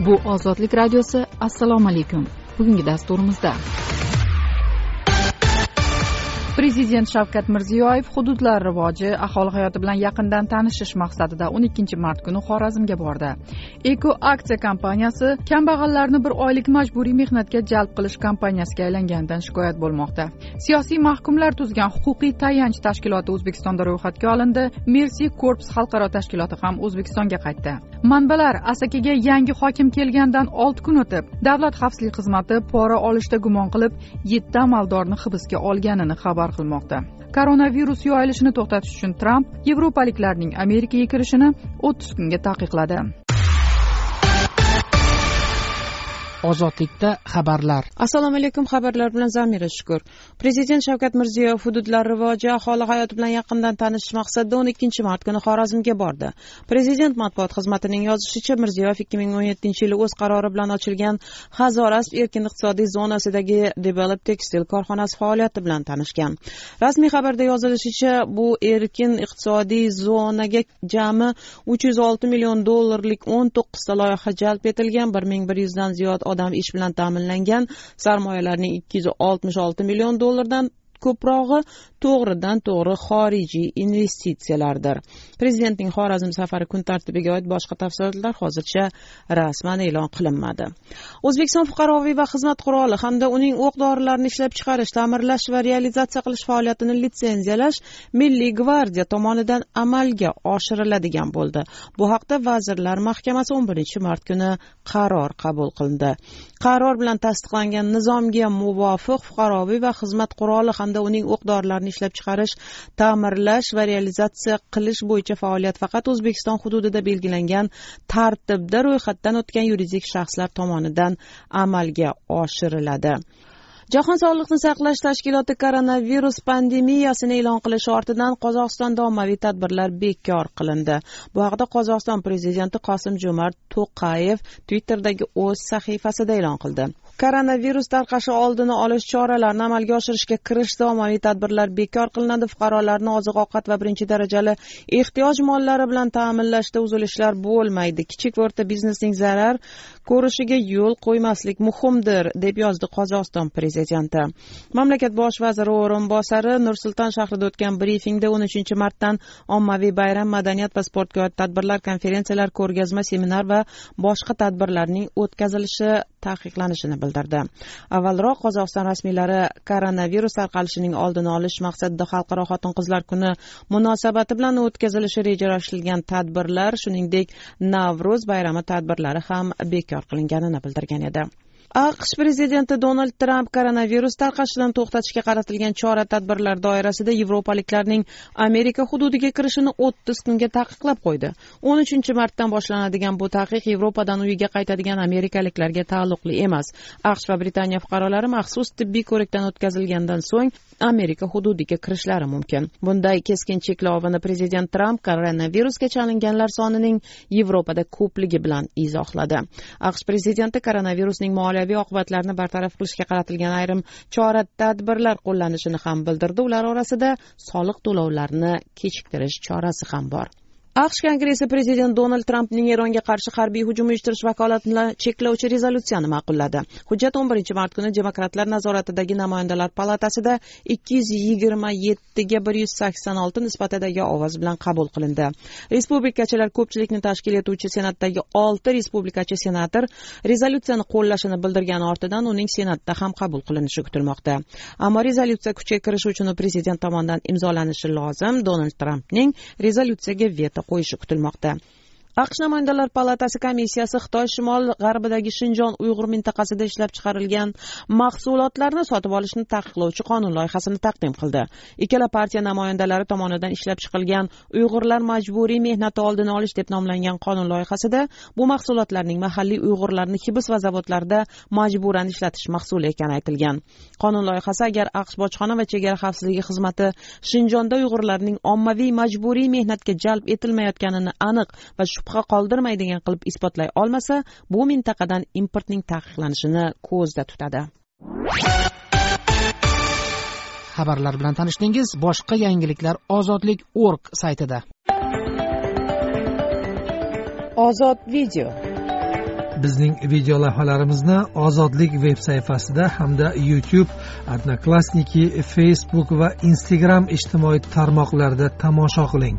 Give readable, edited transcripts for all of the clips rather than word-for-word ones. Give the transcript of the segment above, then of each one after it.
Bu Ozodlik radiosi. Assalomu alaykum. Bugungi dasturimizda Prezident Shavkat Mirziyoyev hududlar rivoji, aholi hayoti bilan yaqindan tanishish maqsadida 12-mart kuni Xorazmga bordi. Eko aksiya kompaniyasi kambag'allarni bir oylik majburiy mehnatga jalb qilish kompaniyasiga aylanganidan shikoyat bo'lmoqda. Siyosiy mahkumlar tuzgan huquqiy tayanch tashkiloti O'zbekistonda ro'yxatga olindi. Mercy Corps xalqaro tashkiloti ham O'zbekistonga qaytdi. Manbalar Asakaga yangi hokim kelgandan 6 kun o'tib, Davlat xavfsizlik xizmati pora olishda gumon qilib 7 amaldorni hibsga olganini xabar qilmoqda. Koronavirus yoyilishini to'xtatish uchun Tramp yevropaliklarning Amerikaga kirishini 30 kunga taqiqladi. Ozodlikda xabarlar. Assalomu alaykum, xabarlar bilan Zamira Shukur. Prezident Shavkat Mirziyoyev hududlar rivoji, aholi hayoti bilan yaqindan tanishish maqsadida 12-mart kuni Xorazmga bordi. Prezident matbuot xizmatining yozishicha, Mirziyoyev 2017-yili o'z qarori bilan ochilgan Hazorasp erkin iqtisodiy zonasidagi Develop Textile korxonasi faoliyati bilan tanishgan. Rasmiy xabarda yozilishicha, bu erkin iqtisodiy zonaga jami $306 million 19 ta loyiha jalb etilgan, 1100 dan ziyod odam ish bilan ta'minlangan, sarmoyalarning $266 million dan ko'prog'i to'g'ridan to'g'ri xorijiy investitsiyalardir. Prezidentning Xorazm safari kun tartibiga oid boshqa tafsilotlar hozircha rasman e'lon qilinmadi. O'zbekiston fuqaroviy va xizmat quroli hamda uning o'q-dorilarini ishlab chiqarish, ta'mirlash va realizatsiya qilish faoliyatini litsenziyalash Milliy gvardiya tomonidan amalga oshiriladigan bo'ldi. Bu haqda Vazirlar Mahkamasi 11-mart kuni qaror qabul qildi. Qaror bilan tasdiqlangan nizomga muvofiq fuqaroviy va xizmat quroli hamda uning o'q-dorilarini ishlab chiqarish, ta'mirlash va realizatsiya qilish bo'yicha faoliyat faqat O'zbekiston hududida belgilangan tartibda ro'yxatdan o'tgan yuridik shaxslar tomonidan amalga oshiriladi. Jahon sog'liqni saqlash tashkiloti koronavirus pandemiyasini e'lon qilishi ortidan Qozog'istonda ommaviy tadbirlar bekor qilindi. Bu haqda Qozog'iston prezidenti Qosim-Jo'mart To'qayev Twitter'dagi o'z sahifasida e'lon qildi. Koronavirus tarqashi oldini olish choralarini amalga oshirishga kirishda ommaviy tadbirlar bekor qilinadi. Fuqarolarni oziq-ovqat va birinchi darajali ehtiyoj mollari bilan ta'minlashda uzilishlar bo'lmaydi. Kichik va o'rta biznesning zarar ko'rishiga yo'l qo'ymaslik muhimdir, deb yozdi Qozog'iston prezidenti. Mamlakat bosh vaziri o'rinbosari Nur-Sulton shahrida o'tgan brifingda 13-martdan ommaviy bayram, madaniyat va sportga oid tadbirlar, konferensiyalar, ko'rgazma, seminar va boshqa tadbirlarning o'tkazilishi taqiqlanishini bildirdi. Avvalroq Qozog'iston rasmiylari koronavirus tarqalishining oldini olish maqsadida Xalqaro xotin-qizlar kuni munosabati bilan o'tkazilishi rejalashtirilgan tadbirlar, shuningdek Navro'z bayrami tadbirlari ham bekor qilinganini bildirgan edi. AQSh prezidenti Donald Tramp koronavirus tarqalishidan to'xtatishga qaratilgan chora-tadbirlar doirasida yevropaliklarning Amerika hududiga kirishini 30 kunga taqiqlab qo'ydi. 13-martdan boshlanadigan bu taqiq Yevropadan uyiga qaytadigan amerikaliklarga taalluqli emas. AQSh va Britaniya fuqarolari maxsus tibbiy ko'rikdan o'tkazilgandan so'ng Amerika hududiga kirishlari mumkin. Bunday keskin cheklovni prezident Tramp koronavirusga chalinganlar sonining Yevropada ko'pligi bilan izohladi. AQSh prezidenti koronavirusning moliyaviy oqibatlarini bartaraf qilishga qaratilgan ayrim chora-tadbirlar qo'llanishini ham bildirdi. Ular orasida soliq to'lovlarini kechiktirish chorasi ham bor. AQSh Kongressi prezident Donald Trampning Eronga qarshi harbiy hujum uyushtirish vakolatini cheklovchi rezolyutsiyani ma'qulladi. Hujjat 11-mart kuni demokratlar nazoratidagi namoyandalar palatasida 227 ga 186 nisbatidagi ovoz bilan qabul qilindi. Respublikachilar ko'pchilikni tashkil etuvchi senatdagi 6 respublikachi senator rezolyutsiyani qo'llashini bildirgan ortidan uning senatda ham qabul qilinishi kutilmoqda. Ammo rezolyutsiya kuchga kirishi uchun prezident tomonidan imzolanishi lozim. Donald Trampning rezolyutsiyaga veto qo'yishi kutilmoqda. AQSh namoyandalar palatasi komissiyasi Xitoy shimol-g'arbidagi Shinjon Uyg'ur mintaqasida ishlab chiqarilgan mahsulotlarni sotib olishni taqiqlovchi qonun loyihasini taqdim qildi. Ikkala partiya namoyandalari tomonidan ishlab chiqilgan Uyg'urlar majburiy mehnati oldini olish deb nomlangan qonun loyihasida bu mahsulotlarning mahalliy Uyg'urlarni hibs va zavodlarda majburan ishlatish mahsuli ekani aytilgan. Qonun loyihasi agar AQSh bojxona va chegara xavfsizligi xizmati Shinjonda Uyg'urlarning ommaviy majburiy mehnatga jalb etilmayotganini aniq va shubha qoldirmaydigan qilib isbotlay olmasa, bu mintaqadan importning taqiqlanishini ko'zda tutadi. Xabarlar bilan tanishdingiz. Boshqa yangiliklar ozodlik.org saytida. Ozod video. bizning video lavhalarimizni Ozodlik veb sayfasida hamda YouTube, Odnoklassniki, Facebook va Instagram ijtimoiy tarmoqlarida tomosha qiling.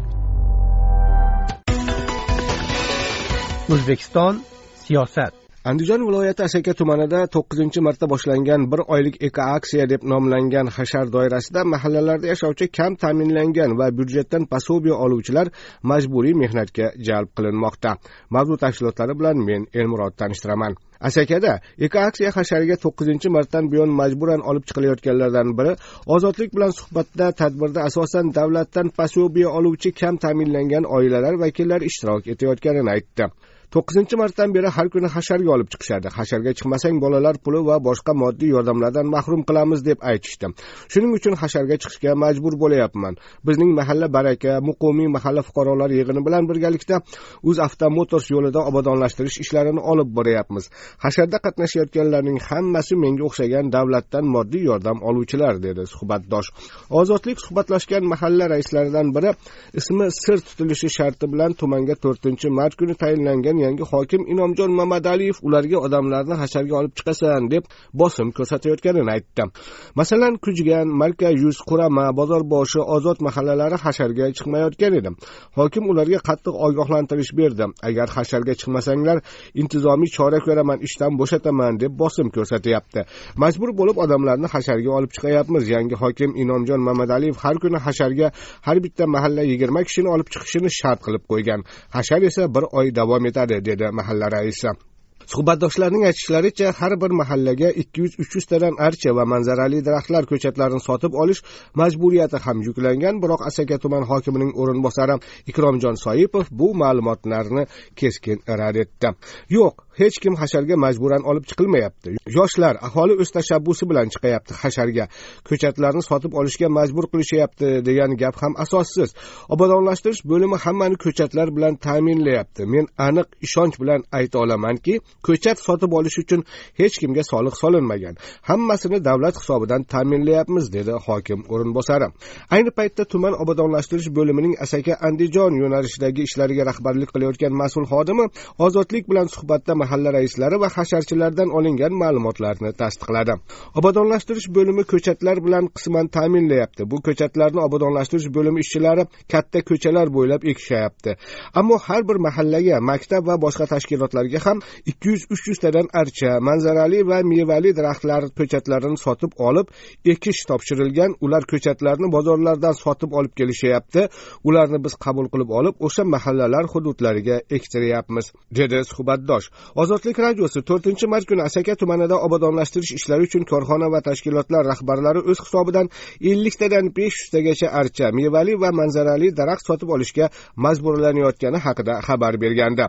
O'zbekiston siyosat. Andijon viloyati Asaka tumanida 9-marta boshlangan bir oylik eko-aksiya deb nomlangan hashar doirasida mahallalarda yashovchi kam ta'minlangan va byudjetdan posobiya oluvchilar majburiy mehnatga jalb qilinmoqda. Mavzu tafsilotlari bilan men Elmurod tanishtiraman. Asakada eko-aksiya hashariga 9-martadan buyon majburan olib chiqilayotganlardan biri Ozodlik bilan suhbatda tadbirda asosan davlatdan posobiya oluvchi kam ta'minlangan oilalar vakillari ishtirok etayotganini aytdi. 9-martadan beri har kuni hasharga olib chiqishadi. Hasharga chiqmasang bolalar puli va boshqa moddiy yordamlardan mahrum qilamiz deb aytishdi. Shuning uchun hasharga chiqishga majbur bo'layapman. Bizning mahalla baraka, muqimiy mahalla fuqarolar yig'ini bilan birgalikda UzAvto Motors yo'lida obodonlashtirish ishlarini olib boryapmiz. Hasharda qatnashayotganlarning hammasi menga o'xshagan davlatdan moddiy yordam oluvchilar, dedi suhbatdosh. Ozodlik suhbatlashgan mahalla raislaridan biri ismi sir tutilishi sharti bilan tumanga 4-mart kuni tayinlangan yangi hokim Inomjon Mamadaliyev ularga odamlarni hasharga olib chiqasan deb bosim ko'rsatayotganini aytdi. Masalan, Kujgan, Marka 100, Qurama, Bozorboshi, Ozod mahallalari hasharga chiqmayotgan edi. Hokim ularga qattiq ogohlantirish berdi. Agar hasharga chiqmasanglar, intizomiy chora ko'raman, ishdan bo'shataman deb bosim ko'rsatyapti. Majbur bo'lib odamlarni hasharga olib chiqayapmiz. Yangi hokim Inomjon Mamadaliyev har kuni hasharga har bitta mahalla 20 kishini olib chiqishini shart qilib qo'ygan. Hashar esa bir oy davom etadi, dedi mahalla raisi. Suhbatdoshlarning aytishlaricha, har bir mahallaga 200-300 tadan archa va manzarali daraxtlar ko'chatlarini sotib olish majburiyati ham yuklangan, biroq Asaka tuman hokimining o'rinbosari Ikromjon Soipov bu ma'lumotlarni keskin rad etdi. Yo'q, hech kim hasharga majburan olib chiqilmayapti. Yoshlar, aholi o'z tashabbusi bilan chiqayapti hasharga. Ko'chatlarni sotib olishga majbur qilishyapti degan gap ham asossiz. Obodonlashtirish bo'limi hammani ko'chatlar bilan ta'minlayapti. Men aniq ishonch bilan ayta olamanki, ko'chat sotib olish uchun hech kimga soliq solinmagan. Hammasini davlat hisobidan ta'minlayapmiz, dedi hokim o'rinbosari. Ayni paytda tuman obodonlashtirish bo'limining Asaka Andijon yo'nalishidagi ishlariga rahbarlik qilayotgan mas'ul xodimi Ozodlik bilan suhbatda mahalla raislari va hasharchilardan olingan ma'lumotlarni tasdiqladi. Obodonlashtirish bo'limi ko'chatlar bilan qisman ta'minlayapti. Bu ko'chatlarni obodonlashtirish bo'limi ishchilari katta ko'chalar bo'ylab ekishayapti. Ammo har bir mahallaga, maktab va boshqa tashkilotlarga ham 200-300 tadan archa, manzarali va mevali daraxtlar ko'chatlarini sotib olib, ekish topshirilgan. Ular ko'chatlarni bozorlardan sotib olib kelishyapti. Ularni biz qabul qilib olib, o'sha mahallalar hududlariga ektiryapmiz, dedi suhbatdosh. Ozodlik radiosi 4-mart kuni Asaka tumanida obodonlashtirish ishlari uchun korxona va tashkilotlar rahbarlari o'z hisobidan 50 tadan 500 tagacha archa, mevali va manzarali daraxt sotib olishga majburlanayotgani haqida xabar bergandi.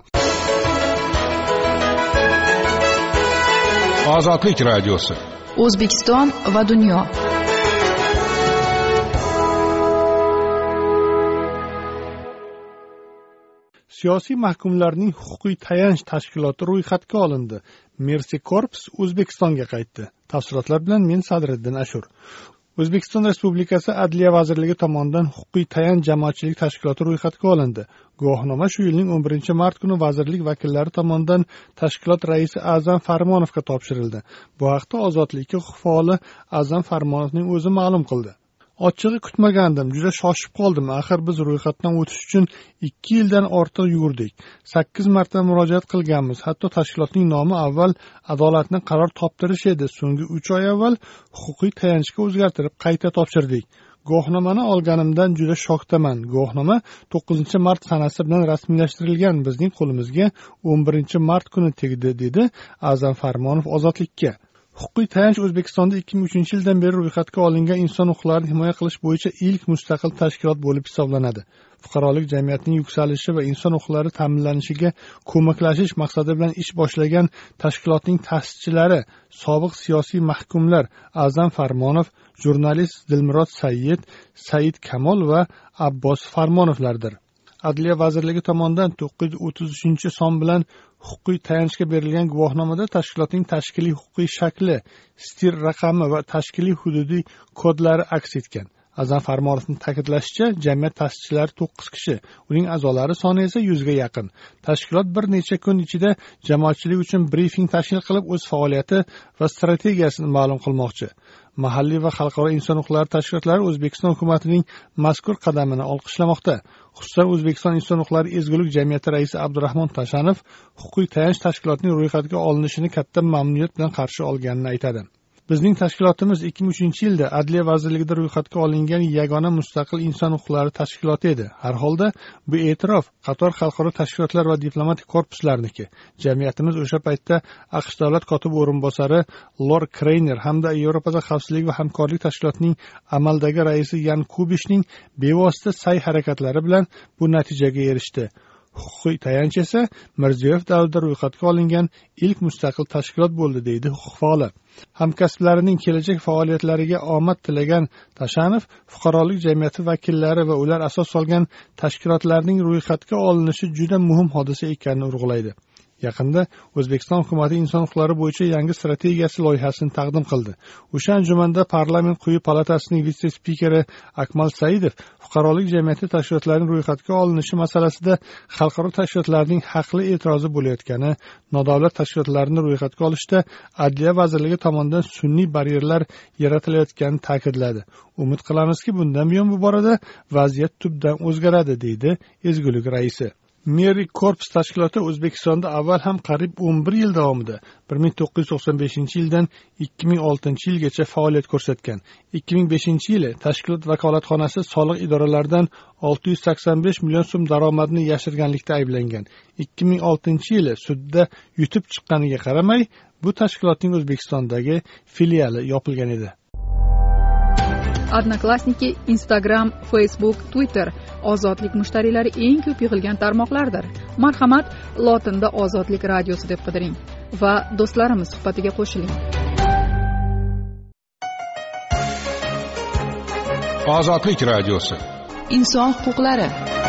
Ozodlik radiosi. O'zbekiston va dunyo. Siyosiy mahkumlarning huquqiy tayanch tashkiloti ro'yxatga olindi. Mercy Corps O'zbekistonga qaytdi. Tafsilotlar bilan men Sadriddin Ashur. O'zbekiston Respublikasi Adliya vazirligi tomonidan huquqiy tayanch jamoatchilik tashkiloti ro'yxatga olindi. Guvohnoma shu yilning 11-mart kuni vazirlik vakillari tomonidan tashkilot raisi A'zam Farmonovga topshirildi. Bu haqda Ozodlikka huquq faoli A'zam Farmonovning o'zi ma'lum qildi. Ochig'i kutmagandim, juda shoshib qoldim. Axir biz ro'yxatdan o'tish uchun 2 yildan ortiq yurdik. 8 marta murojaat qilganmiz. Hatto tashkilotning nomi avval adolatni qaror toptirish edi. So'nggi 3 oy avval huquqiy tayanchga o'zgartirib qayta topshirdik. Guvohnomani olganimdan juda shokdaman. Guvohnoma 9-mart sanasi bilan rasmiylashtirilgan. Bizning qo'limizga 11-mart kuni tegdi, dedi A'zam Farmonov Ozodlikka. Huquqiy tayanch O'zbekistonda 2003 yildan beri ro'yxatga olingan inson huquqlarini himoya qilish bo'yicha ilk mustaqil tashkilot bo'lib hisoblanadi. Fuqarolik jamiyatining yuksalishi va inson huquqlari ta'minlanishiga ko'maklashish maqsadi bilan ish boshlagan tashkilotning ta'sischilari sobiq siyosiy mahkumlar A'zam Farmonov, jurnalist Dilmurod Sayyid, Said Kamol va Abbos Farmonovlardir. Adliya vazirligi tomonidan 933-son bilan huquqiy tayanchga berilgan guvohnomada tashkilotning tashkiliy huquqiy shakli, stir raqami va tashkiliy hududiy kodlari aks etgan. Azam Farmonovning ta'kidlashicha, jamiyat ta'sischilari 9 kishi, uning a'zolari soni esa 100 ga yaqin. Tashkilot bir necha kun ichida jamoatchilik uchun brifing tashkil qilib, o'z faoliyati va strategiyasini ma'lum qilmoqchi. Mahalliy va xalqaro inson huquqlari tashkilotlari O'zbekiston hukumatining mazkur qadamini olqishlamoqda. Xususan, O'zbekiston inson huquqlari ezgulik jamiyati raisi Abdurahmon Tashanov huquqiy tayanch tashkilotining ro'yxatga olinishini katta mamnuniyat bilan qarshi olganini aytadi. Bizning tashkilotimiz 2003-yilda Adliya vazirligida ro'yxatga olingan yagona mustaqil inson huquqlari tashkiloti edi. Har holda bu e'tirof qator xalqaro tashkilotlar va diplomatik korpuslarniki. Jamiyatimiz o'sha paytda AQSh davlat kotibi o'rinbosari Lord Kreyner hamda Yevropada xavfsizlik va hamkorlik tashkilotining amaldagi raisi Yan Kubishning bevosita sa'y-harakatlari bilan bu natijaga erishdi. Huquqiy tayanch esa Mirziyoyev davrida ro'yxatga olingan ilk mustaqil tashkilot bo'ldi, deydi huquq faoli. Hamkasblarining kelajak faoliyatlariga omad tilagan Tashanov fuqarolik jamiyati vakillari va ular asos solgan tashkilotlarning ro'yxatga olinishi juda muhim hodisa ekanini urg'ulaydi. Yaqinda O'zbekiston hukumati inson huquqlari bo'yicha yangi strategiyasi loyihasini taqdim qildi. O'sha anjumanda parlament quyi palatasining vitse-spikeri Akmal Saidov fuqarolik jamiyati tashkilotlarining ro'yxatga olinishi masalasida xalqaro tashkilotlarning haqli e'tirozi bo'layotgani, nodavlat tashkilotlarni ro'yxatga olishda Adliya vazirligi tomonidan sun'iy baryerlar yaratilayotganini ta'kidladi. Umid qilamizki, bundan buyon bu borada vaziyat tubdan o'zgaradi, deydi ezgulik raisi. Meri Korps tashkiloti O'zbekistonda avval ham qariyb 11 yil davomida 1995-yildan 2006-yilgacha faoliyat ko'rsatgan. 2005-yili tashkilot vakolatxonasi soliq idoralaridan 685 million so'm daromadni yashirganlikda ayblangan. 2006-yili sudda yutib chiqqaniga qaramay, bu tashkilotning O'zbekistondagi filiali yopilgan edi. Odnoklassniki, Instagram, Facebook, Twitter ozodlik mushtariylari eng ko'p yig'ilgan tarmoqlardir. Marhamat, lotinda Ozodlik radiosi deb qidiring va do'stlarimiz suhbatiga qo'shiling. Ozodlik radiosi. Inson huquqlari.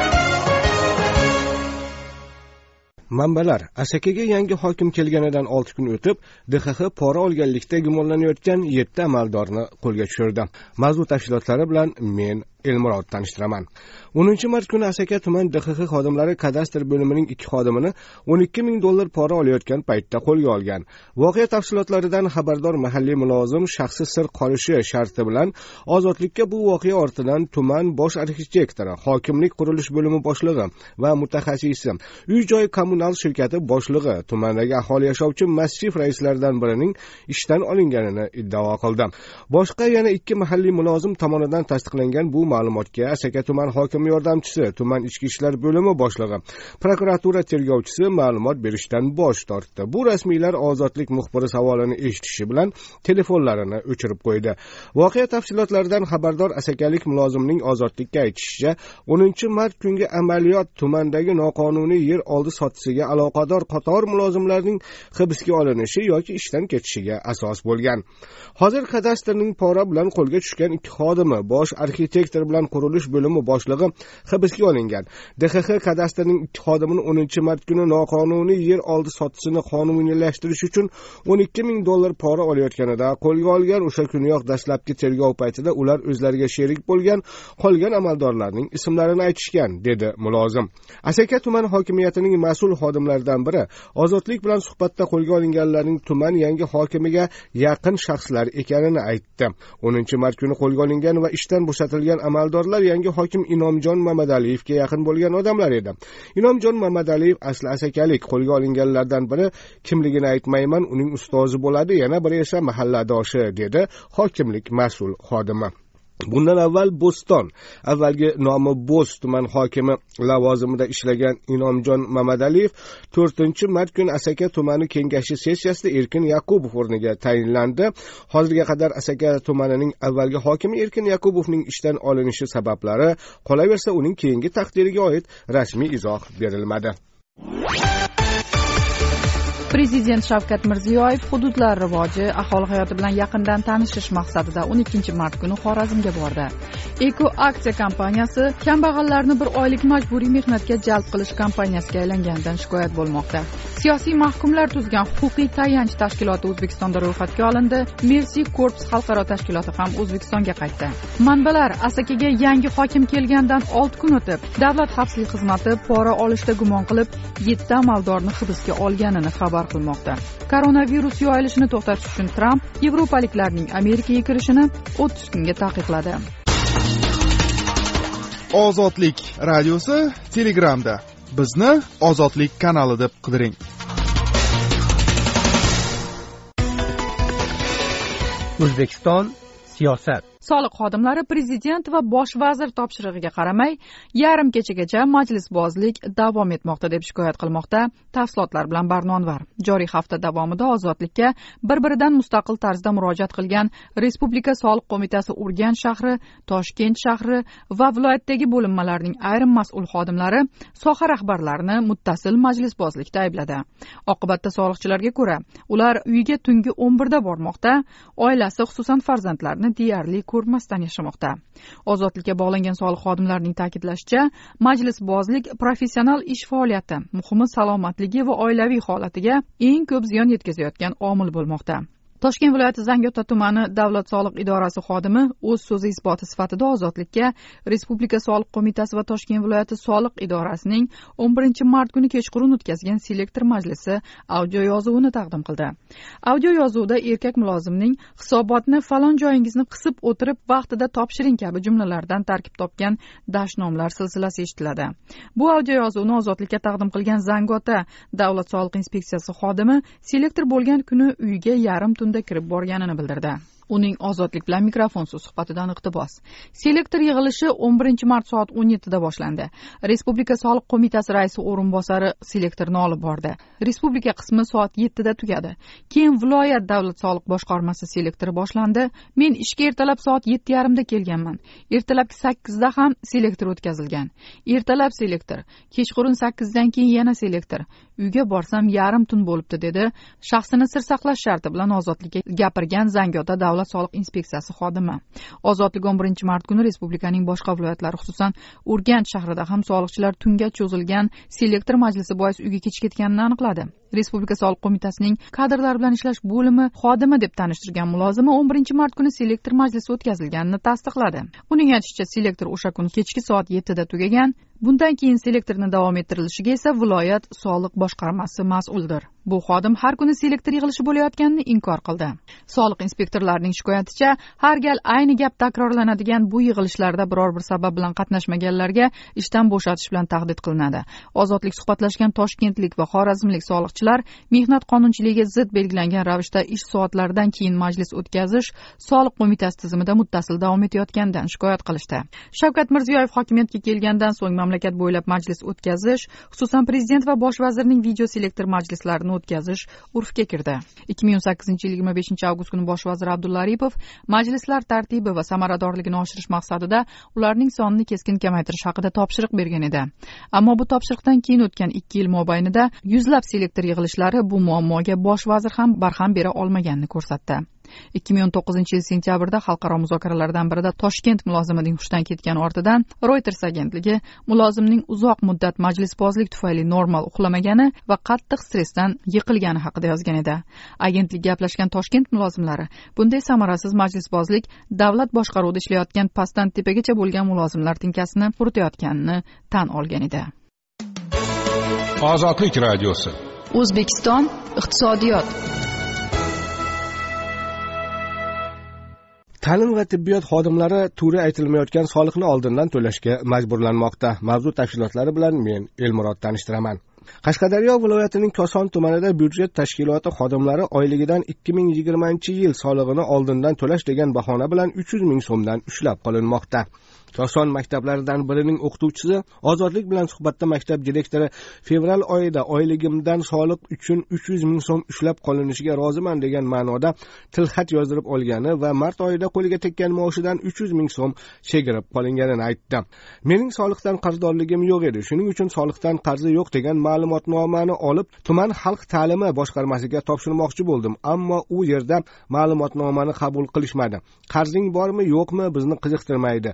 Manbalar: Asakaga yangi hokim kelganidan 6 kun o'tib, DXX pora olganlikda gumonlanayotgan 7 amaldorni qo'lga tushirdi. Mavzu tafsilotlari bilan men Elmurod tanishtiraman. 10-mart kuni Asaka tuman DXX xodimlari kadastr bo'limining 2 xodimini $12,000 pora olayotgan paytda qo'lga olgan. Voqea tafsilotlaridan xabardor mahalliy mulozim shaxsi sir qolishi sharti bilan ozodlikka bu voqea ortidan tuman bosh arxitektori, hokimlik qurilish bo'limi boshlig'i va mutaxassisi, uy-joy kommunal shirkati boshlig'i, tumandagi aholi yashovchi massив raislaridan birining ishdan olinganini iddao qildi. Boshqa yana 2 mahalliy mulozim tomonidan tasdiqlangan bu ma'lumotga Asaka tuman hokimi yordamchisi, tuman ichki ishlar bo'limi boshlig'i, prokuratura tergovchisi ma'lumot berishdan bosh tortdi. Bu rasmiylar ozodlik muxbiri savolini eshitishi bilan telefonlarini o'chirib qo'ydi. Voqea tafsilotlaridan xabardor asakalik mulozimning ozodlikka aytishicha, 10-mart kungi amaliyot tumandagi noqonuniy yer oldi sotisiga aloqador qator mulozimlarning hibsga olinishi yoki ishdan ketishiga asos bo'lgan. Hozir kadastrning pora bilan qo'lga tushgan 2 xodimi, bosh arxitektor bilan qurilish bo'limi boshlig'i hibsga olingan. DXX kadastrning 2 xodimini 10-mart kuni noqonuniy yer oldi sotisini qonuniylashtirish uchun $12,000 pora olayotganida qo'lga olgan. O'sha kuniyoq dastlabki tergov paytida ular o'zlariga sherik bo'lgan qolgan amaldorlarning ismlarini aytishgan, dedi mulozim. Asaka tuman hokimiyatining mas'ul xodimlaridan biri ozodlik bilan suhbatda qo'lga olinganlarning tuman yangi hokimiga yaqin shaxslar ekanini aytdi. 10-mart kuni qo'lga olingan va ishdan bo'shatilgan amaldorlar yangi hokim Inomjon Mamadaliyevga yaqin bo'lgan odamlar edi. Inomjon Mamadaliyev asli asakalik. Qo'lga olinganlardan biri kimligini aytmayman, uning ustozi bo'ladi, yana biri esa mahalladoshi, dedi hokimlik mas'ul xodimi. Bundan avval Bo'ston, avvalgi nomi Bo'z tuman hokimi lavozimida ishlagan Inomjon Mamadaliyev 4-mart kuni Asaka tumani kengashi sessiyasida Erkin Yaqubov o'rniga tayinlandi. Hozirga qadar Asaka tumanining avvalgi hokimi Erkin Yaqubovning ishdan olinishi sabablari, qolaversa uning keyingi taqdiriga oid rasmiy izoh berilmadi. Prezident Shavkat Mirziyoyev hududlar rivoji, aholi hayoti bilan yaqindan tanishish maqsadida 12-mart kuni Xorazmga bordi. Eko aksiya kompaniyasi kambag'allarni bir oylik majburiy mehnatga jalb qilish kompaniyasiga aylanganidan shikoyat bo'lmoqda. Siyosiy mahkumlar tuzgan huquqiy tayanch tashkiloti O'zbekistonda ro'yxatga olindi. Mercy Corps xalqaro tashkiloti ham O'zbekistonga qaytdi. Manbalar Asakaga yangi hokim kelgandan 6 kun o'tib, Davlat xavfsizlik xizmati pora olishda gumon qilib 7 amaldorni hibsga olganini xabar qilmoqda. Koronavirus yoyilishini to'xtatish uchun Tramp yevropaliklarning Amerikaga kirishini 30 kunga taqiqladi. Ozodlik radiosi Telegramda. Bizni Ozodlik kanali deb qidiring. O'zbekiston siyosat. Soliq xodimlari prezident va bosh vazir topshirig'iga qaramay, yarim kechagacha majlisbozlik davom etmoqda deb shikoyat qilmoqda. Tafsilotlar bilan Barnonvar. Joriy hafta davomida Ozodlikka bir-biridan mustaqil tarzda murojaat qilgan Respublika soliq qo'mitasi Urganch shahri, Toshkent shahri va viloyatdagi bo'linmalarning ayrim mas'ul xodimlari soha rahbarlarini muttasil majlisbozlikda aybladi. Oqibatda soliqchilarga ko'ra, ular uyiga tungi 11 da bormoqda, oilasi xususan farzandlarini deyarli ko'rmasdan yashamoqda. Ozodlikka bog'langan soliq xodimlarining ta'kidlashicha, majlisbozlik professional ish faoliyati, muhimi salomatligi va oilaviy holatiga eng ko'p ziyon yetkazayotgan omil bo'lmoqda. Toshkent viloyati Zangiota tumani davlat soliq idorasi xodimi o'z so'zi isboti sifatida Ozodlikka Respublika soliq qo'mitasi va Toshkent viloyati soliq idorasining 11-mart kuni kechqurun o'tkazgan selektor majlisi audio yozuvini taqdim qildi. Audio yozuvda erkak mulozimning hisobotni falon joyingizni qisib o'tirib vaqtida topshiring kabi jumlalardan tarkib topgan dashnomlar silsilasi eshitiladi. Bu audio yozuvni Ozodlikka taqdim qilgan Zangiota davlat soliq inspeksiyasi xodimi selektor bo'lgan kuni uyiga yarim tunda kirib borganini bildirdi. Uning Ozodlik bilan mikrofonsiz suhbatidan iqtibos. Selektor yig'ilishi 11-mart soat 17 da boshlandi. Respublika soliq qo'mitasi raisi o'rinbosari selektorni olib bordi. Respublika qismi soat 7 da tugadi. Keyin viloyat davlat soliq boshqarmasi selektori boshlandi. Men ishga ertalab soat 7:30 da kelganman. Ertalabki 8 da ham selektor o'tkazilgan. Ertalab selektor, kechqurun 8 dan keyin yana selektor. Uyga borsam yarim tun bo'libdi dedi. Shaxsini sir saqlash sharti bilan Ozodlikka gapirgan Zangiota davlat soliq inspeksiyasi xodimi. Ozodlik 11-mart kuni respublikaning boshqa viloyatlari, xususan Urganch shahrida ham soliqchilar tunga cho'zilgan selektor majlisi bois uyga kech ketganini aniqladi. Respublika soliq qo'mitasining kadrlar bilan ishlash bo'limi xodimi deb tanishtirgan mulozimi 11-mart kuni selektor majlisi o'tkazilganini tasdiqladi. Uning aytishicha, selektor o'sha kuni kechki soat 7 da tugagan. Bundan keyin selektorni davom ettirilishiga esa viloyat soliq boshqarmasi mas'uldir. Bu xodim har kuni selektor yig'ilishi bo'layotganini inkor qildi. Soliq inspektorlarining shikoyaticha, har gal ayni gap takrorlanadigan bu yig'ilishlarda biror bir sabab bilan qatnashmaganlarga ishdan bo'shatish bilan tahdid qilinadi. Ozodlik suhbatlashgan toshkentlik va xorazmlik soliqchilar mehnat qonunchiligiga zid belgilangan ravishda ish soatlaridan keyin majlis o'tkazish soliq qo'mitasi tizimida muttasil davom etayotganidan shikoyat qilishdi. Shavkat Mirziyoyev hokimiyatga kelgandan so'ng mamlakat bo'ylab majlis o'tkazish, xususan prezident va bosh vazirning video selektor majlislarini o'tkazish urfga kirdi. 2018-yil 25-avgust kuni bosh vazir Abdulla Aripov majlislar tartibi va samaradorligini oshirish maqsadida ularning sonini keskin kamaytirish haqida topshiriq bergan edi. Ammo bu topshiriqdan keyin o'tgan 2 yil mobaynida yuzlab selektor yig'ilishlari bu muammoga bosh vazir ham barham bera olmaganini ko'rsatdi. 2019-yil sentyabrda xalqaro muzokaralardan birida Toshkent mulozimining hushdan ketgani ortidan Reuters agentligi mulozimning uzoq muddat majlisbozlik tufayli normal uxlamagani va qattiq stressdan yiqilgani haqida yozgan edi. Agentlik gaplashgan Toshkent mulozimlari bunday samarasiz majlisbozlik davlat boshqaruvida ishlayotgan pastdan tepagacha bo'lgan mulozimlar tinkasini quritayotganini tan olgan edi. Ozodlik radiosi. O'zbekiston iqtisodiyot. Ta'lim va tibbiyot xodimlari turi aytilmayotgan soliqni oldindan to'lashga majburlanmoqda. Mavzu tafsilotlari bilan men Elmurod tanishtiraman. Qashqadaryo viloyatining Koson tumanida byudjet tashkiloti xodimlari oyligidan 2020-yil solig'ini oldindan to'lash degan bahona bilan 300 ming so'mdan ushlab qolinmoqda. Koson maktablaridan birining o'qituvchisi Ozodlik bilan suhbatda maktab direktori fevral oyida oyligimdan soliq uchun 300 ming so'm ushlab qolinishiga roziman degan ma'noda tilxat yozdirib olgani va mart oyida qo'liga tekkan maoshidan 300 ming so'm chegirib qolinganini aytdi. Mening soliqdan qarzdorligim yo'q edi. Shuning uchun soliqdan qarzi yo'q degan ma'lumotnomani olib tuman xalq ta'limi boshqarmasiga topshirmoqchi bo'ldim, ammo u yerda ma'lumotnomani qabul qilishmadi. Qarzing bormi yo'qmi bizni qiziqtirmaydi. Bu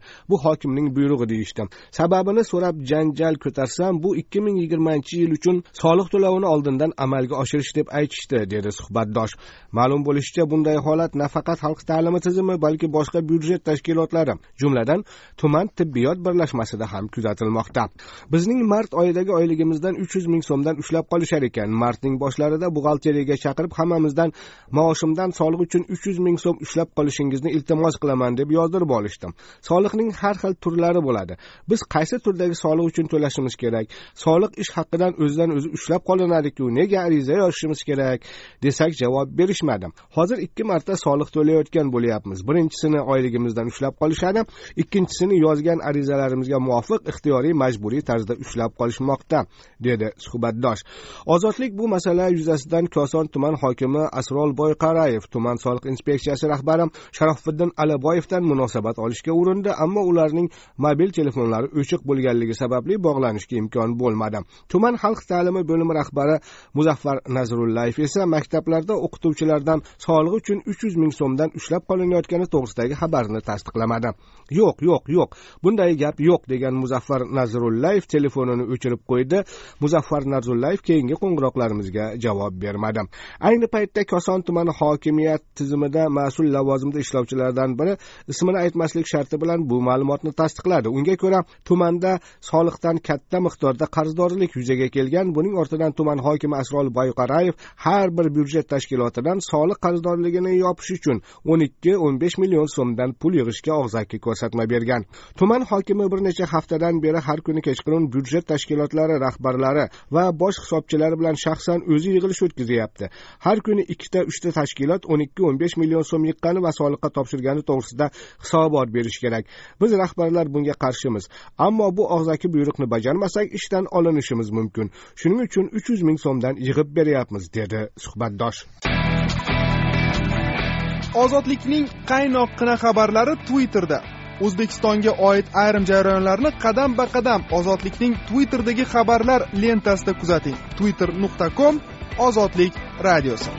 hokimining buyrug'i deyishdi. Sababini so'rab janjal ko'tarsam, bu 2020-yil uchun soliq to'lovini oldindan amalga oshirish deb aytishdi, dedi suhbatdosh. Ma'lum bo'lishicha, bunday holat nafaqat xalq ta'limi tizimi, balki boshqa byudjet tashkilotlari, jumladan tuman tibbiyot birlashmasida ham kuzatilmoqda. Bizning mart oyidagi oyligimizdan 300 ming so'mdan ushlab qolishar ekan. Martning boshlarida buxgalteriyaga chaqirib, hammamizdan maoshimdan soliq uchun 300 ming so'm ushlab qolishingizni iltimos qilaman deb yozdirib olishdim. Soliqning har xil turlari bo'ladi. Biz qaysi turdagi soliq uchun to'lashimiz kerak? Soliq ish haqidan o'zidan o'zi ushlab qolinadi-ku, nega ariza yozishimiz kerak desak javob berishmadi. Hozir 2 marta soliq to'layotgan bo'lyapmiz. Birinchisini oyligimizdan ushlab qolishadi, ikkinchisini yozgan arizalarimizga muvofiq ixtiyoriy majburiy tarzda ushlab qolishmoqda, dedi suhbatdosh. Ozodlik bu masala yuzasidan Koson tuman hokimi Asrol Boyqarayev, tuman soliq inspeksiyasi rahbari Sharofiddin Aliboyevdan munosabat olishga urindi, ammo ularning mobil telefonlari o'chiq bo'lganligi sababli bog'lanishga imkon bo'lmadi. Tuman xalq ta'limi bo'limi rahbari Muzaffar Nazrullayev esa maktablarda o'qituvchilardan soliq uchun 300 ming so'mdan ushlab qolinayotgani to'g'risidagi xabarni tasdiqlamadi. Yo'q, bunday gap yo'q, degan Muzaffar Nazrullayev telefonini o'chirib qo'ydi. Muzaffar Nazrullayev keyingi qo'ng'iroqlarimizga javob bermadi. Ayni paytda Koson tumani hokimiyat tizimida mas'ul lavozimda ishlovchilardan biri ismini aytmaslik sharti bilan bu ma'lumotni tasdiqladi. Unga ko'ra, tumanda soliqdan katta miqdorda qarzdorlik yuzaga kelgan. Buning ortidan tuman hokimi Asrol Boyqarayev har bir byudjet tashkilotidan soliq qarzdorligini yopish uchun 12-15 million so'mdan pul yig'ishga og'zaki ko'rsatma bergan. Tuman hokimi bir necha haftadan beri har kuni kechqurun byudjet tashkilotlari rahbarlari va bosh hisobchilari bilan shaxsan o'zi yig'ilish o'tkazyapti. Har kuni 2-3 tashkilot 12-15 million so'm yiqqani va soliqqa topshirgani to'g'risida hisobot berish kerak. Biz rahbarlar bunga qarshimiz. Ammo bu og'zaki buyruqni bajarmasak ishdan olinishimiz mumkin. Shuning uchun 300 ming so'mdan yig'ib beryapmiz, dedi suhbatdosh. Ozodlikning qaynoqqina xabarlari Twitterda. O'zbekistonga oid ayrim jarayonlarni qadam-ba-qadam Ozodlikning Twitter'dagi xabarlar lentasida kuzating. twitter.com/ozodlik radiosi.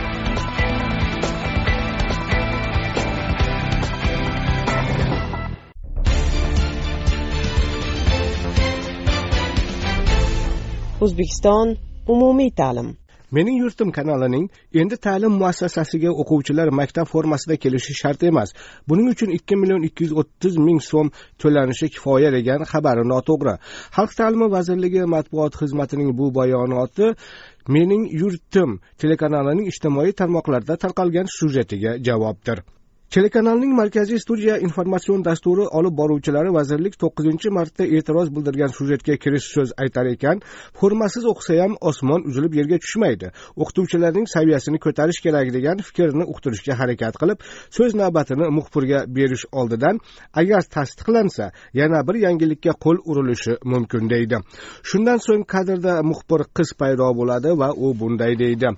O'zbekiston umumiy ta'lim. Mening yurtim kanalining endi ta'lim muassasasiga o'quvchilar maktab formasida kelishi shart emas. Buning uchun 2.230.000 so'm to'lanishi kifoya degan xabari noto'g'ri. Xalq ta'limi vazirligi matbuot xizmatining bu bayonoti Mening yurtim telekanalining ijtimoiy tarmoqlarda tarqalgan syujetiga javobdir. Telekanalning markaziy studiya informatsion dasturi olib boruvchilari vazirlik 9-martda e'tiroz bildirgan syujetga kirish so'z aytar ekan, formasiz o'qisa ham osmon uzilib yerga tushmaydi. O'qituvchilarning saviyasini ko'tarish kerak degan fikrni uqtirishga harakat qilib, so'z navbatini muxbirga berish oldidan agar tasdiqlansa, yana bir yangilikka qo'l urilishi mumkin deydi. Shundan so'ng kadrda muxbir qiz paydo bo'ladi va u bunday deydi: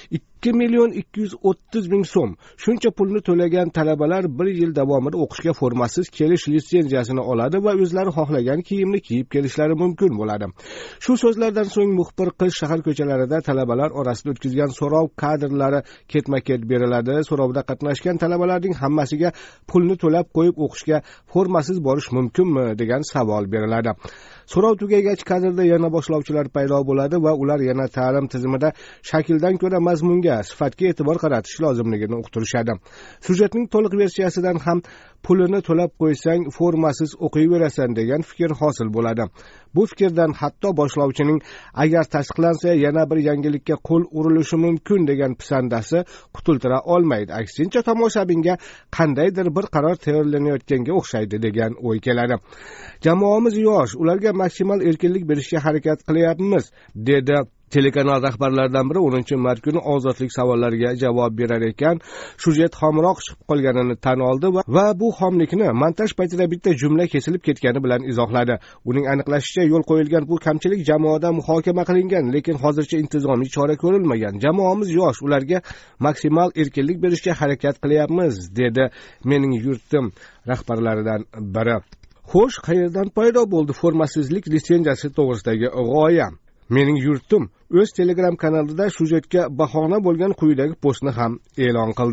2.230.000 so'm. Shuncha pulni to'lagan talabalar 1 yil davomida o'qishga formasiz kelish litsenziyasini oladi va o'zlari xohlagan kiyimni kiyib kelishlari mumkin bo'ladi. Shu so'zlardan so'ng muxbir qiz shahar ko'chalarida talabalar orasida o'tkazgan so'rov kadrlari ketma-ket beriladi. So'rovda qatnashgan talabalarning hammasiga pulni to'lab qo'yib o'qishga formasiz borish mumkinmi degan savol beriladi. So'rov tugagach kadrda yana boshlovchilar paydo bo'ladi va ular yana ta'lim tizimida shakldan ko'ra mazmunga, sifatga e'tibor qaratish lozimligini uqtirishadi. Syujetning to'liq versiyasidan ham pulini to'lab qo'ysang formasiz o'qiyverasan degan fikr hosil bo'ladi. Bu fikrdan hatto boshlovchining agar tasdiqlansa yana bir yangilikka qo'l urilishi mumkin degan pisandasi qutultira olmaydi. Aksincha tomoshabinga qandaydir bir qaror tayyorlanayotganga o'xshaydi degan o'y keladi. Jamoamiz yosh, ularga maksimal erkinlik berishga harakat qilyapmiz, dedi telekanal rahbarlaridan biri 10-mart kuni ozodlik savollariga javob berar ekan, syujet xomroq chiqib qolganini tan oldi va bu xomlikni montaj paytida bitta jumla kesilib ketgani bilan izohladi. Uning aniqlashicha, yo'l qo'yilgan bu kamchilik jamoada muhokama qilingan, lekin hozircha intizomiy chora ko'rilmagan. Jamoamiz yosh, ularga maksimal erkinlik berishga harakat qilyapmiz, dedi Mening yurtim rahbarlaridan biri. Xo'sh, qayerdan paydo bo'ldi formasizlik litsenziyasi to'g'risidagi g'oya? Mening yurtim o'z Telegram kanalida syujetga bahona bo'lgan quyidagi postni ham e'lon qildi.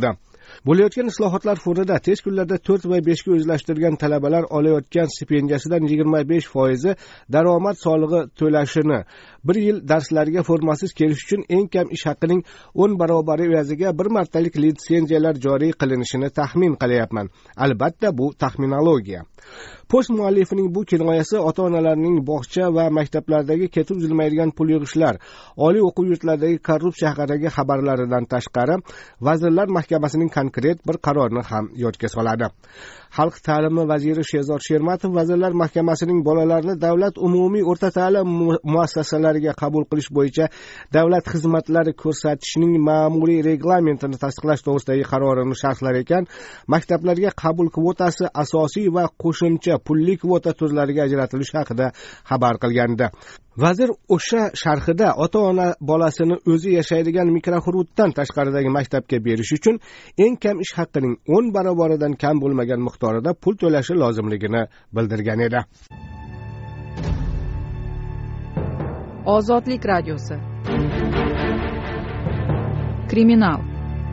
Bo'layotgan islohotlar fonida tez kunlarda 4 va 5 ga o'zlashtirgan talabalar olayotgan stipendiyasidan 25% daromad solig'i to'lashini, 1 yil darslarga formasiz kelish uchun eng kam ish haqining 10 barobar evaziga bir martalik litsenziyalar joriy qilinishini taxmin qilyapman. Albatta bu taxminologiya. Post muallifining bu kinoyasi ota-onalarning bog'cha va maktablardagi ketib uzilmaydigan pul yig'ishlar, oliy o'quv yurtlaridagi korrupsiya haqidagi xabarlaridan tashqari, Vazirlar Mahkamasining konkret bir qarorini ham yodga soladi. Xalq ta'limi vaziri Shehzod Shermatov Vazirlar Mahkamasining bolalarni davlat umumiy o'rta ta'lim muassasalariga qabul qilish bo'yicha davlat xizmatlari ko'rsatishning ma'muriy reglamentini tasdiqlash to'g'risidagi qarorini sharhlar ekan, maktablarga qabul kvotasi asosiy va qo'shimcha pulli kvota turlariga ajratilishi haqida xabar qilgandi. Vazir o'sha sharhida ota-ona bolasini o'zi yashaydigan mikrohududdan tashqaridagi maktabga berish uchun eng kam ish haqining 10 barobaridan kam bo'lmagan miqdorida pul to'lashi lozimligini bildirgan edi. Ozodlik radiosi. Kriminal.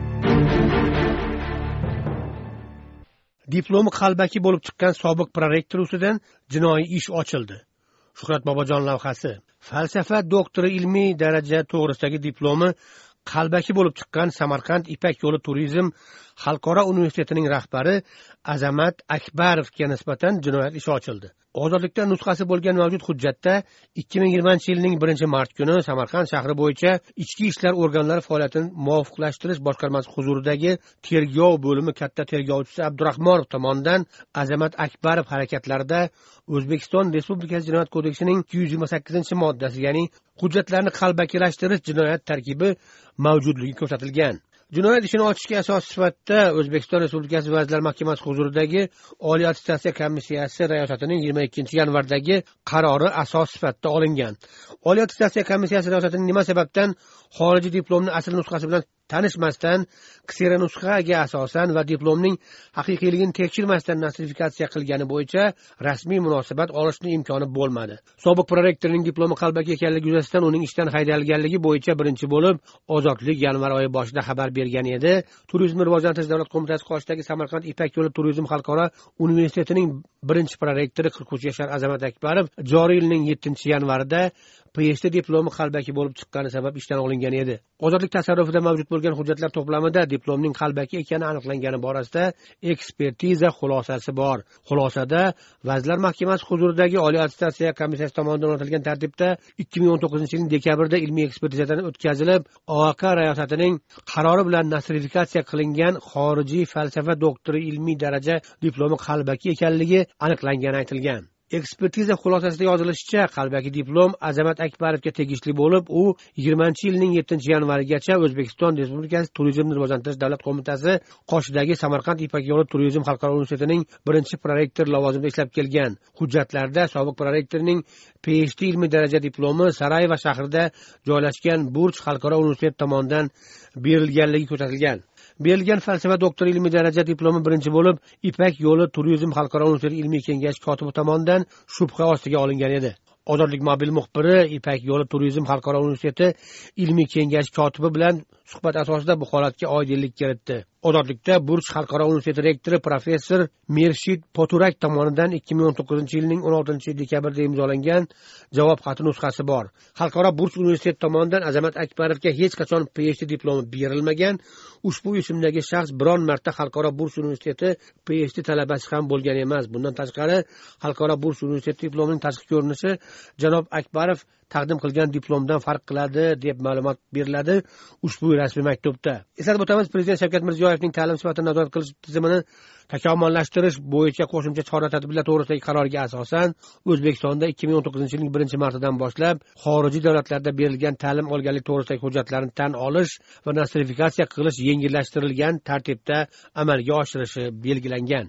Diplomi qalbaki bo'lib chiqqan sobiq prorektor ustidan jinoiy ish ochildi. Shuhrat Bobojon lavhasi. Falsafa doktori ilmiy daraja to'g'risidagi diplomi qalbaki bo'lib chiqqan Samarqand Ipak yo'li turizm xalqaro universitetining rahbari Azamat Akbarovga nisbatan jinoyat ishi ochildi. Ozodlikda nusxasi bo'lgan mavjud hujjatda 2020-yilning 1-mart kuni Samarqand shahri bo'yicha ichki ishlar organlari faoliyatini muvofiqlashtirish boshqarmasi huzuridagi tergov bo'limi katta tergovchisi Abdurahmonov tomonidan Azamat Akbarov harakatlarida O'zbekiston Respublikasi Jinoyat kodeksining 228-moddasi, ya'ni hujjatlarni qalbakilashtirish jinoyat tarkibi mavjudligi ko'rsatilgan. Jinoyat ishini ochishga asos sifatida O'zbekiston Respublikasi Vazirlar Mahkamasi huzuridagi Oliy attestatsiya komissiyasi rayosatining 22-yanvardagi qarori asos sifatida olingan. Oliy attestatsiya komissiyasi rayosatining nima sababdan xorijiy diplomni asl nusxasi bilan tanishmasdan, ksera nusxaga asosan va diplomning haqiqiyligini tekshirmasdan nostrifikatsiya qilgani bo'yicha rasmiy munosabat olishning imkoni bo'lmadi. Sobiq prorektorning diplomi qalbaki ekanligi yuzasidan uning ishdan haydalganligi bo'yicha birinchi bo'lib Ozodlik yanvar oyi boshida xabar bergan edi. Turizmni rivojlantirish davlat qo'mitasi qoshidagi Samarqand Ipak yo'li turizm xalqaro universitetining birinchi prorektori 43 yoshar Azamat Akbarov joriy yilning 7-yanvarida PhD diplomi qalbaki bo'lib chiqqani sabab ishdan olingan edi. Ozodlik tasarrufida mavjud bo'lgan hujjatlar to'plamida diplomning qalbaki ekani aniqlangani borasida ekspertiza xulosasi bor. Xulosada Vazirlar Mahkamasi huzuridagi Oliy attestatsiya komissiyasi tomonidan o'rnatilgan tartibda 2019-yilning dekabrida ilmiy ekspertizadan o'tkazilib, OAK rayosatining qarori bilan nostrifikatsiya qilingan xorijiy falsafa doktori ilmiy daraja diplomi qalbaki ekanligi aniqlangani aytilgan. Ekspertiza xulosasida yozilishicha, qalbaki diplom Azamat Akbarovga tegishli bo'lib, u 20-yilning 7-yanvarigacha O'zbekiston Respublikasi Turizmni rivojlantirish davlat qo'mitasi qoshidagi Samarqand Ipak yo'li turizm xalqaro universitetining birinchi prorektor lavozimida ishlab kelgan. Hujjatlarda sobiq prorektorning PhD ilmiy daraja diplomi Sarayevo shahrida joylashgan Burj xalqaro universitet tomonidan berilganligi ko'rsatilgan. Berilgan falsafa doktori ilmiy daraja diplomi birinchi bo'lib Ipak yo'li turizm xalqaro universiteti ilmiy kengashi kotibi tomonidan shubha ostiga olingan edi. Ozodlik mobil muxbiri Ipak yo'li turizm xalqaro universiteti ilmiy kengashi kotibi bilan suhbat asosida bu holatga oydinlik kiritdi. Ozodlikda Burj xalqaro universiteti rektori professor Mirshid Poturak tomonidan 2019-yilning 16-dekabrida imzolangan javob xati nusxasi bor. Xalqaro Burj universiteti tomonidan Azamat Akbarovga hech qachon PhD diplomi berilmagan. Ushbu ismdagi shaxs biron marta Xalqaro Burj universiteti PhD talabasi ham bo'lgan emas. Bundan tashqari, Xalqaro Burj universiteti diplomining tashqi ko'rinishi janob Akbarov taqdim qilgan diplomdan farq qiladi deb ma'lumot beriladi ushbu rasmiy maktubda. Eslatib o'tamiz, Prezident Shavkat Mirziyoyevning ta'lim sifatini nazorat qilish tizimini takomillashtirish bo'yicha qo'shimcha chora-tadbirlar to'g'risidagi qaroriga asosan O'zbekistonda 2019-yilning 1-martidan boshlab xorijiy davlatlarda berilgan ta'lim olganlik to'g'risidagi hujjatlarni tan olish va nostrifikatsiya qilish yengillashtirilgan tartibda amalga oshirilishi belgilangan.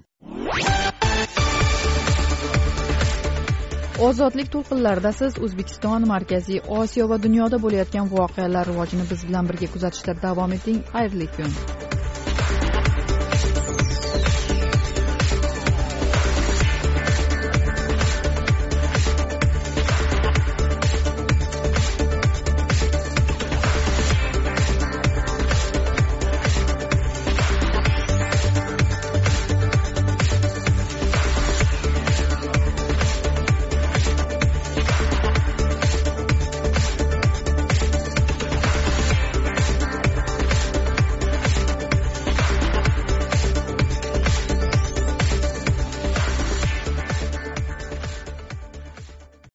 Ozodlik to'lqinlarida siz O'zbekiston, Markaziy Osiyo va dunyoda bo'layotgan voqealar rivojini biz bilan birga kuzatishda davom eting. Xayrli kun.